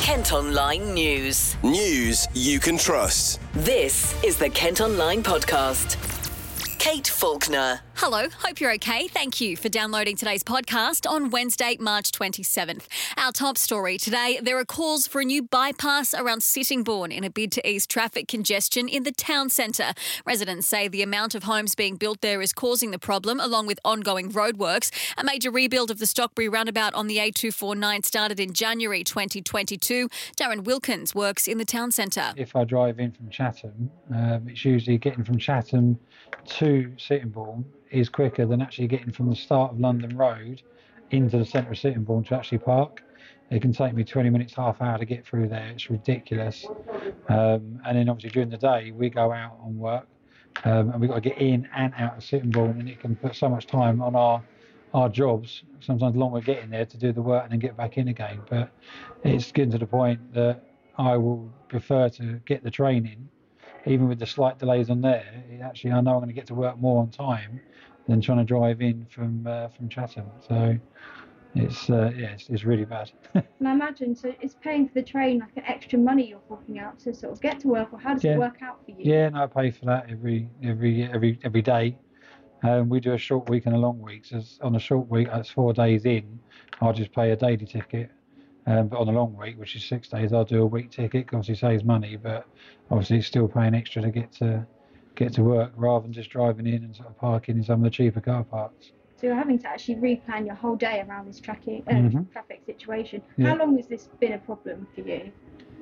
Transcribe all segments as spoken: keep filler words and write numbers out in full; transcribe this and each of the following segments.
Kent Online News. News you can trust. This is the Kent Online Podcast. Kate Faulkner. Hello, hope you're okay. Thank you for downloading today's podcast on Wednesday, March twenty-seventh. Our top story today, there are calls for a new bypass around Sittingbourne in a bid to ease traffic congestion in the town centre. Residents say the amount of homes being built there is causing the problem, along with ongoing roadworks. A major rebuild of the Stockbury roundabout on the A two forty-nine started in January twenty twenty-two. Darren Wilkins works in the town centre. If I drive in from Chatham, um, it's usually getting from Chatham to Sittingbourne is quicker than actually getting from the start of London Road into the centre of Sittingbourne to actually park. It can take me twenty minutes, half hour to get through there. It's ridiculous. Um, and then obviously during the day, we go out on work um, and we've got to get in and out of Sittingbourne, and it can put so much time on our our jobs, sometimes longer getting there to do the work and then get back in again. But it's getting to the point that I will prefer to get the train in, even with the slight delays on there. It actually, I know I'm going to get to work more on time than trying to drive in from uh, from Chatham. So it's uh, yeah, it's, it's really bad. And I imagine, so it's paying for the train like an extra money you're forking out to sort of get to work, or how does Yeah. it work out for you? Yeah, no, I pay for that every every every every day. Um, we do a short week and a long week. So on a short week, that's four days in. I'll just pay a daily ticket. Um, but on a long week, which is six days, I'll do a week ticket. Obviously saves money, but obviously it's still paying extra to get to get to work rather than just driving in and sort of parking in some of the cheaper car parks. So you're having to actually replan your whole day around this traffic uh, Mhm. traffic situation. Yeah. How long has this been a problem for you?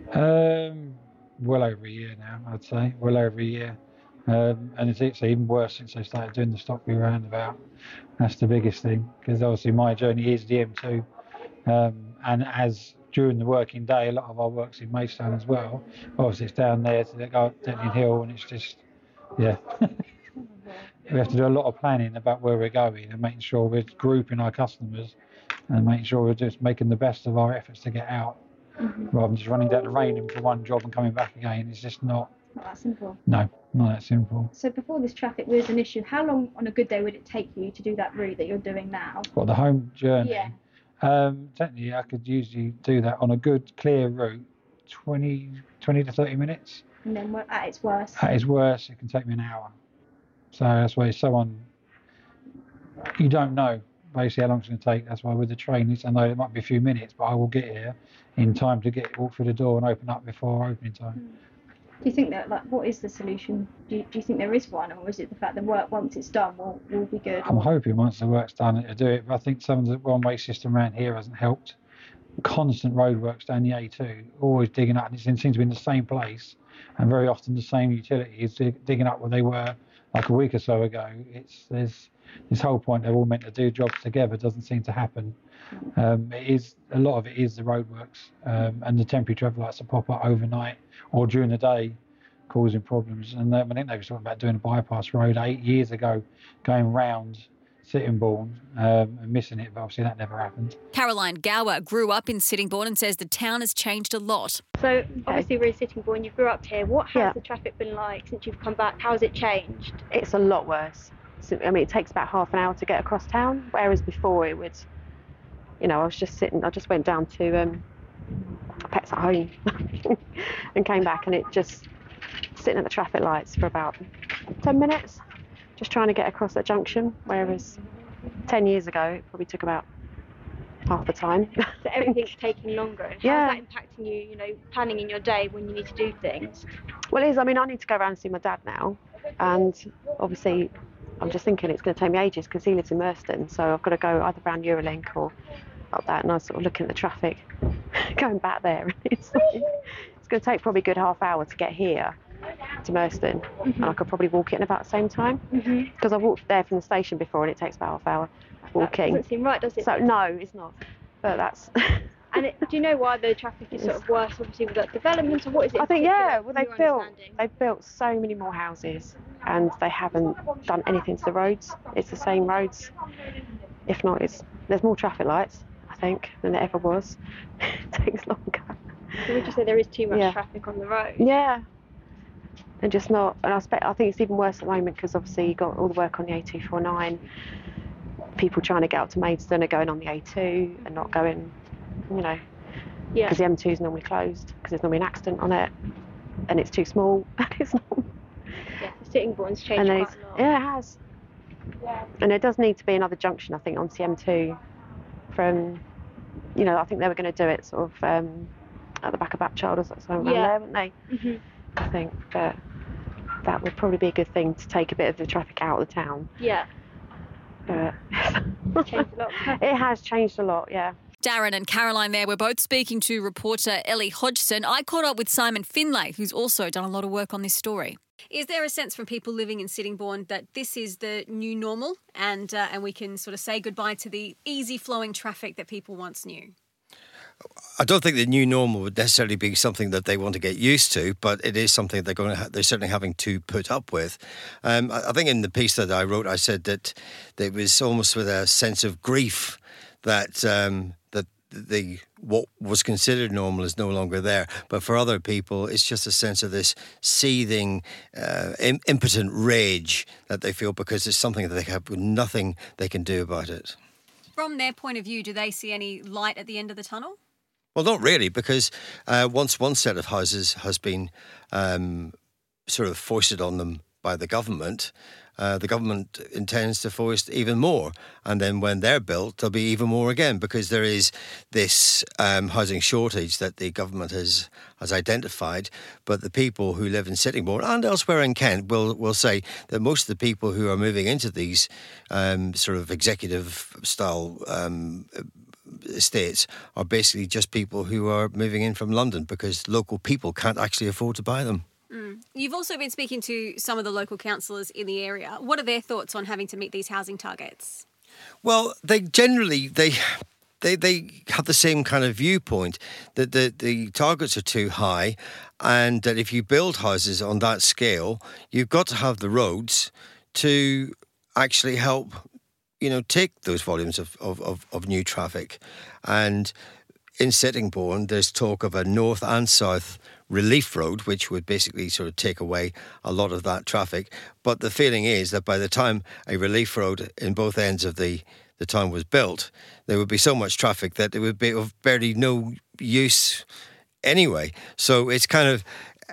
Um, well over a year now, I'd say. Well over a year. Um, and it's, it's even worse since they started doing the Stockbury roundabout. That's the biggest thing, because obviously my journey is the M two. Um, and as during the working day, a lot of our work's in Maidstone as well. Obviously, it's down there to go up Denton Hill, and it's just, yeah. We have to do a lot of planning about where we're going and making sure we're grouping our customers and making sure we're just making the best of our efforts to get out, Mm-hmm. rather than just running down to Rainham for one job and coming back again. It's just not, Not that simple. no, not that simple. So before this traffic was an issue, how long on a good day would it take you to do that route that you're doing now? What, the home journey? Yeah. Um, technically, I could usually do that on a good, clear route, twenty, twenty to thirty minutes. And then what- at its worst. At its worst, it can take me an hour. So that's why someone, you don't know basically how long it's going to take. That's why with the train, it's, I know it might be a few minutes, but I will get here in time to get walk through the door and open up before opening time. Do you think that, like, what is the solution? Do you, do you think there is one, or is it the fact that work, once it's done, will, will be good? I'm hoping once the work's done to do it, but I think some of the one-way system around here hasn't helped. Constant roadworks down the A two, always digging up, and it seems to be in the same place, and very often the same utilities dig, digging up where they were like a week or so ago. It's there's this whole point they're all meant to do jobs together doesn't seem to happen. Um, it is a lot of it is the roadworks um, and the temporary traffic lights that pop up overnight or during the day, causing problems. And um, I think they were talking about doing a bypass road eight years ago, going round Sittingbourne um, and missing it, but obviously that never happened. Caroline Gower grew up in Sittingbourne and says the town has changed a lot. So obviously we're in Sittingbourne, you grew up here. What has Yeah. the traffic been like since you've come back? How has it changed? It's a lot worse. So, I mean, it takes about half an hour to get across town, whereas before it would, you know, I was just sitting, I just went down to um, Pets at Home and came back, and it just sitting at the traffic lights for about ten minutes, just trying to get across that junction, whereas ten years ago it probably took about half the time. So everything's taking longer. And Yeah. how's that impacting you, you know, planning in your day when you need to do things? Well, it is. I mean, I need to go around and see my dad now, and obviously I'm just thinking it's going to take me ages because he lives in Merston, so I've got to go either around Eurolink or up that, and I was sort of looking at the traffic going back there. It's, like, it's going to take probably a good half hour to get here to Merston, Mm-hmm. and I could probably walk it in about the same time because I've walked there from the station before and it takes about half hour walking. Doesn't seem right, does it? So no, it's not, but that's And it, do you know why the traffic is sort of worse, obviously, with like development, or what is it? I think, in particular, yeah, well, from they've your built, understanding? they've built so many more houses and they haven't done anything to the roads. It's the same roads. If not, it's there's more traffic lights, I think, than there ever was. It takes longer. So would you say there is too much Yeah. traffic on the road? Yeah. And just not, and I, expect, I think it's even worse at the moment because obviously you've got all the work on the A two forty-nine. People trying to get up to Maidstone are going on the A two and not going, you know, Yeah. Because the M two is normally closed because there's normally an accident on it, and it's too small. it's not. Yeah, the Sittingbourne's changed And then quite it's, a lot. yeah, it has. Yeah. And there does need to be another junction, I think, onto the M two. From, you know, I think they were going to do it sort of um, at the back of Bapchild or something around Yeah. there, wouldn't they? hmm I think, but that would probably be a good thing to take a bit of the traffic out of the town. Yeah. But It's changed a lot. it has changed a lot, yeah. Darren and Caroline there were both speaking to reporter Ellie Hodgson. I caught up with Simon Finlay, who's also done a lot of work on this story. Is there a sense from people living in Sittingbourne that this is the new normal and uh, and we can sort of say goodbye to the easy-flowing traffic that people once knew? I don't think the new normal would necessarily be something that they want to get used to, but it is something they're going to ha- they're certainly having to put up with. Um, I, I think in the piece that I wrote, I said that, that it was almost with a sense of grief that um, that the what was considered normal is no longer there. But for other people, it's just a sense of this seething, uh, im- impotent rage that they feel because it's something that they have nothing they can do about it. From their point of view, do they see any light at the end of the tunnel? Well, not really, because uh, once one set of houses has been um, sort of foisted on them by the government, uh, the government intends to foist even more. And then when they're built, there'll be even more again, because there is this um, housing shortage that the government has has identified. But the people who live in Sittingbourne and elsewhere in Kent will, will say that most of the people who are moving into these um, sort of executive-style um estates are basically just people who are moving in from London because local people can't actually afford to buy them. Mm. You've also been speaking to some of the local councillors in the area. What are their thoughts on having to meet these housing targets? Well, they generally they they they have the same kind of viewpoint that the the targets are too high, and that if you build houses on that scale, you've got to have the roads to actually help, you know, take those volumes of, of, of, of new traffic. And in Sittingbourne, there's talk of a north and south relief road, which would basically sort of take away a lot of that traffic. But the feeling is that by the time a relief road in both ends of the, the town was built, there would be so much traffic that it would be of barely no use anyway. So it's kind of...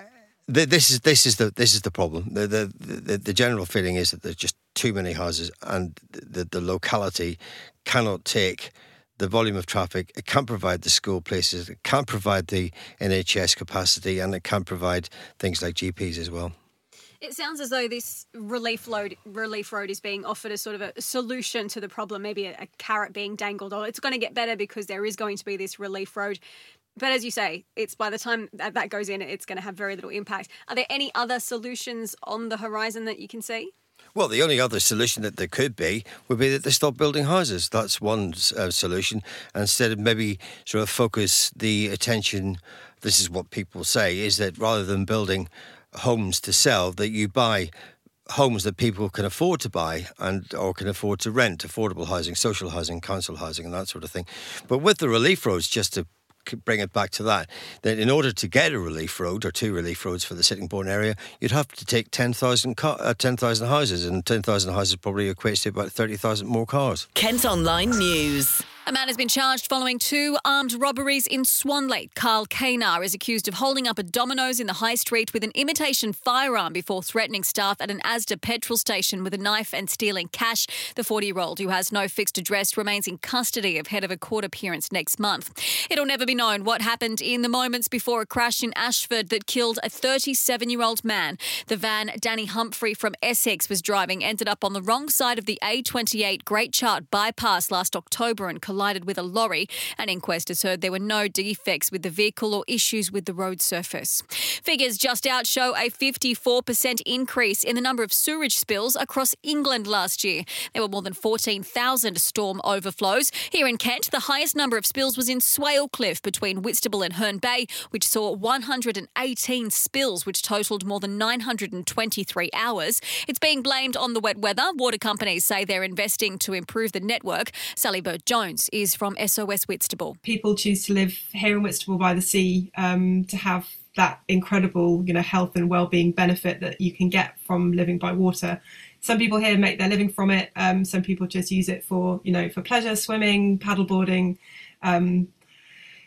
This is this is the this is the problem. The, the the the general feeling is that there's just too many houses, and the the locality cannot take the volume of traffic. It can't provide the school places. It can't provide the N H S capacity, and it can't provide things like G Ps as well. It sounds as though this relief load, relief road is being offered as sort of a solution to the problem, maybe a, a carrot being dangled, or it's going to get better because there is going to be this relief road. But as you say, it's by the time that, that goes in, it's going to have very little impact. Are there any other solutions on the horizon that you can see? Well, the only other solution that there could be would be that they stop building houses. That's one uh, solution. And instead of maybe sort of focus the attention, this is what people say, is that rather than building homes to sell, that you buy homes that people can afford to buy and or can afford to rent, affordable housing, social housing, council housing and that sort of thing. But with the relief roads, just to bring it back to that, that in order to get a relief road or two relief roads for the Sittingbourne area, you'd have to take ten thousand car- uh, ten thousand houses, and ten thousand houses probably equates to about thirty thousand more cars. Kent Online News. A man has been charged following two armed robberies in Swanley. Carl Kanar is accused of holding up a Domino's in the high street with an imitation firearm before threatening staff at an Asda petrol station with a knife and stealing cash. The forty-year-old, who has no fixed address, remains in custody ahead of a court appearance next month. It'll never be known what happened in the moments before a crash in Ashford that killed a thirty-seven-year-old man. The van Danny Humphrey from Essex was driving ended up on the wrong side of the A twenty-eight Great Chart bypass last October and collided with a lorry. An inquest has heard there were no defects with the vehicle or issues with the road surface. Figures just out show a fifty-four percent increase in the number of sewage spills across England last year. There were more than fourteen thousand storm overflows. Here in Kent, the highest number of spills was in Swale Cliff between Whitstable and Herne Bay, which saw one hundred eighteen spills, which totalled more than nine hundred twenty-three hours. It's being blamed on the wet weather. Water companies say they're investing to improve the network. Sally Bird-Jones is from S O S Whitstable. People choose to live here in Whitstable by the sea um, to have that incredible, you know, health and well-being benefit that you can get from living by water. Some people here make their living from it. Um, some people just use it for, you know, for pleasure, swimming, paddleboarding. Um,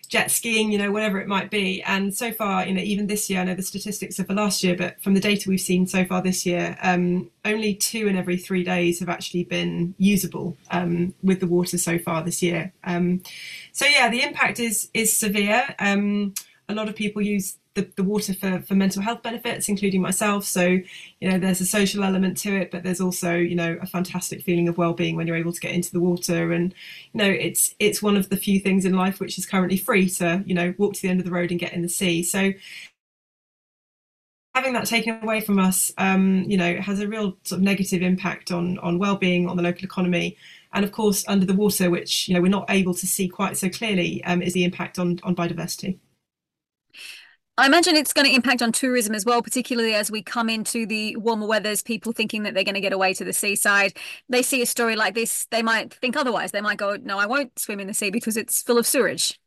jet skiing, you know, whatever it might be. And so far, you know, even this year, I know the statistics are for last year, but from the data we've seen so far this year, um, only two in every three days have actually been usable um, with the water so far this year. Um, so yeah, the impact is is severe. Um, a lot of people use the, the water for, for mental health benefits, including myself. So, you know, there's a social element to it, but there's also, you know, a fantastic feeling of well-being when you're able to get into the water. And, you know, it's it's one of the few things in life which is currently free to, you know, walk to the end of the road and get in the sea. So having that taken away from us, um, you know, has a real sort of negative impact on on well-being, on the local economy. And of course, under the water, which, you know, we're not able to see quite so clearly, um, is the impact on, on biodiversity. I imagine it's going to impact on tourism as well, particularly as we come into the warmer weathers, people thinking that they're going to get away to the seaside. They see a story like this, they might think otherwise. They might go, no, I won't swim in the sea because it's full of sewage.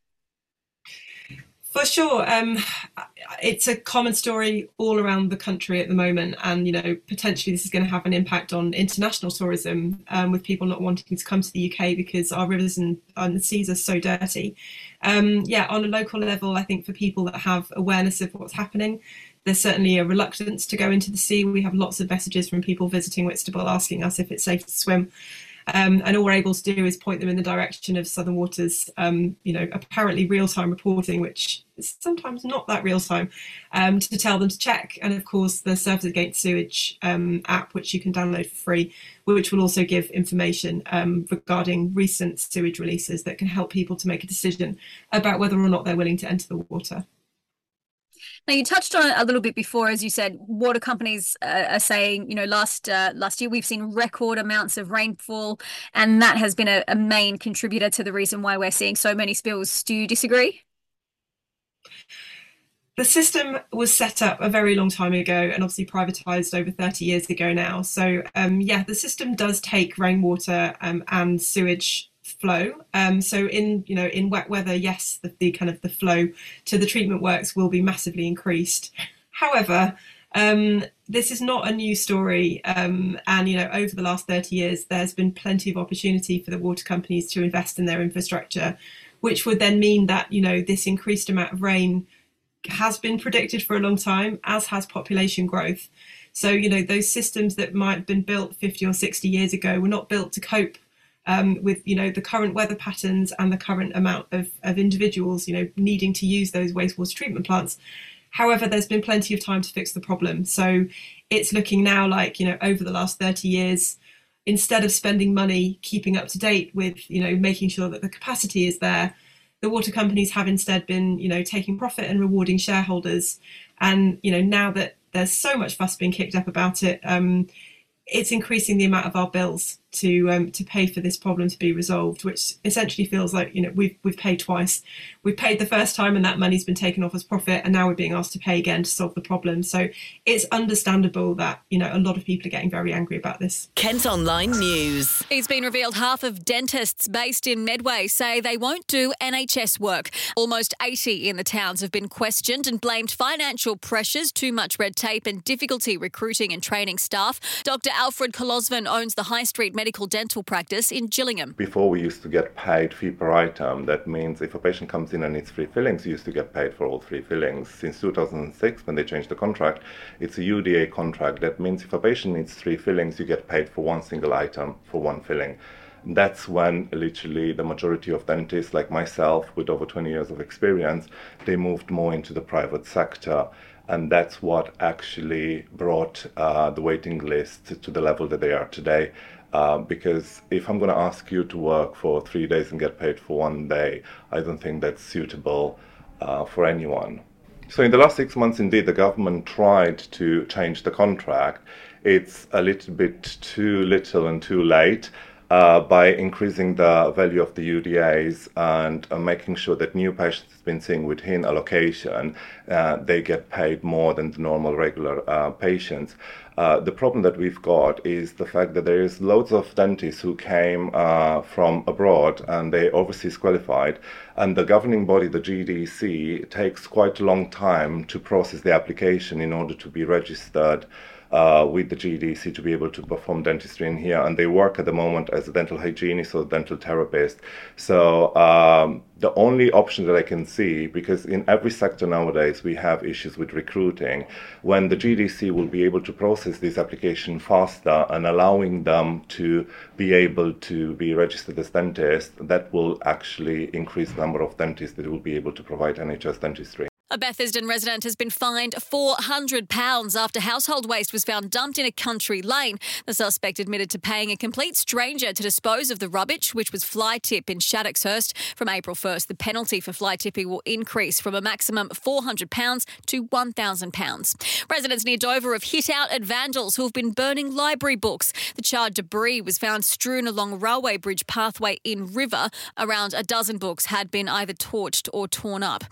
For sure. Um, it's a common story all around the country at the moment. And, you know, potentially this is going to have an impact on international tourism, um, with people not wanting to come to the U K because our rivers and, and the seas are so dirty. Um, yeah, on a local level, I think for people that have awareness of what's happening, there's certainly a reluctance to go into the sea. We have lots of messages from people visiting Whitstable asking us if it's safe to swim. Um, and all we're able to do is point them in the direction of Southern Water's, um, you know, apparently real-time reporting, which is sometimes not that real-time, um, to tell them to check. And of course, the Surfers Against Sewage um, app, which you can download for free, which will also give information um, regarding recent sewage releases that can help people to make a decision about whether or not they're willing to enter the water. Now, you touched on it a little bit before, as you said, water companies uh, are saying, you know, last uh, last year we've seen record amounts of rainfall, and that has been a, a main contributor to the reason why we're seeing so many spills. Do you disagree? The system was set up a very long time ago and obviously privatised over thirty years ago now. So, um, yeah, the system does take rainwater um, and sewage flow. Um, so in, you know, in wet weather, yes, the, the kind of the flow to the treatment works will be massively increased. However, um, this is not a new story. Um, and, you know, over the last thirty years, there's been plenty of opportunity for the water companies to invest in their infrastructure, which would then mean that, you know, this increased amount of rain has been predicted for a long time, as has population growth. So, you know, those systems that might have been built fifty or sixty years ago were not built to cope Um, with, you know, the current weather patterns and the current amount of, of individuals, you know, needing to use those wastewater treatment plants. However, there's been plenty of time to fix the problem. So it's looking now like, you know, over the last thirty years, instead of spending money keeping up to date with, you know, making sure that the capacity is there, the water companies have instead been, you know, taking profit and rewarding shareholders. And, you know, now that there's so much fuss being kicked up about it, um, it's increasing the amount of our bills to um, to pay for this problem to be resolved, which essentially feels like, you know, we've we've paid twice. We've paid the first time and that money's been taken off as profit, and now we're being asked to pay again to solve the problem. So it's understandable that, you know, a lot of people are getting very angry about this. Kent Online News. It's been revealed half of dentists based in Medway say they won't do N H S work. Almost eighty in the towns have been questioned and blamed financial pressures, too much red tape and difficulty recruiting and training staff. Doctor Alfred Kolosvin owns the High Street medical dental practice in Gillingham. Before we used to get paid fee per item. That means if a patient comes in and needs three fillings, you used to get paid for all three fillings. Since two thousand six, when they changed the contract, it's a U D A contract. That means if a patient needs three fillings, you get paid for one single item for one filling. That's when literally the majority of dentists like myself with over twenty years of experience, they moved more into the private sector. And that's what actually brought uh, the waiting list to the level that they are today. Uh, because if I'm going to ask you to work for three days and get paid for one day, I don't think that's suitable uh, for anyone. So in the last six months, indeed, the government tried to change the contract. It's a little bit too little and too late. Uh, by increasing the value of the U D As and uh, making sure that new patients have been seeing within a location, uh, they get paid more than the normal regular uh, patients. Uh, the problem that we've got is the fact that there is loads of dentists who came uh, from abroad and they overseas qualified, and the governing body, the G D C, takes quite a long time to process the application in order to be registered uh, with the G D C to be able to perform dentistry in here, and they work at the moment as a dental hygienist or dental therapist. So um, the only option that I can see, because in every sector nowadays we have issues with recruiting, when the G D C will be able to process this application faster and allowing them to be able to be registered as dentists, that will actually increase the number of dentists that will be able to provide N H S dentistry. A Bethesda resident has been fined four hundred pounds after household waste was found dumped in a country lane. The suspect admitted to paying a complete stranger to dispose of the rubbish, which was fly tip in Shaddixhurst. From April first, the penalty for fly tipping will increase from a maximum four hundred pounds to one thousand pounds. Residents near Dover have hit out at vandals who have been burning library books. The charred debris was found strewn along railway bridge pathway in River. Around a dozen books had been either torched or torn up.